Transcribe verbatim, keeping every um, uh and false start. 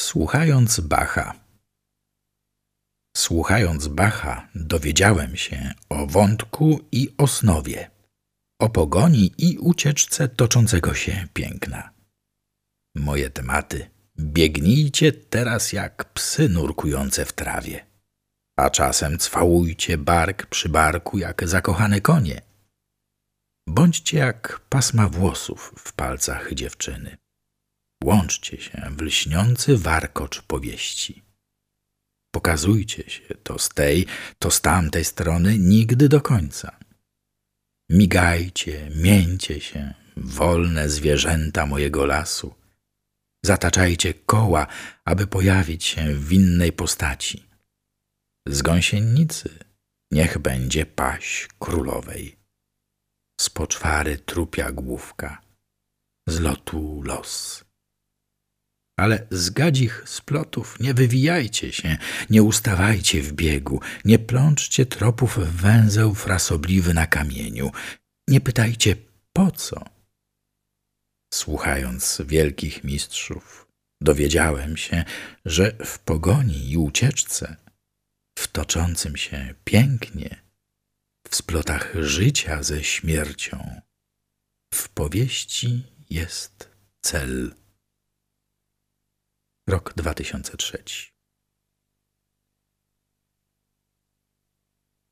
Słuchając Bacha. Słuchając Bacha, dowiedziałem się o wątku i osnowie, o pogoni i ucieczce toczącego się piękna. Moje tematy biegnijcie teraz jak psy nurkujące w trawie, a czasem cwałujcie bark przy barku jak zakochane konie. Bądźcie jak pasma włosów w palcach dziewczyny. Łączcie się w lśniący warkocz powieści. Pokazujcie się to z tej, to z tamtej strony nigdy do końca. Migajcie, mieńcie się, wolne zwierzęta mojego lasu. Zataczajcie koła, aby pojawić się w innej postaci. Z gąsienicy niech będzie paź królowej. Z poczwary trupia główka, z lotu los. Ale z gadzich splotów nie wywijajcie się, nie ustawajcie w biegu, nie plączcie tropów w węzeł frasobliwy na kamieniu. Nie pytajcie po co. Słuchając wielkich mistrzów, dowiedziałem się, że w pogoni i ucieczce, w toczącym się pięknie, w splotach życia ze śmiercią, w powieści jest cel. Rok dwa tysiące trzeci.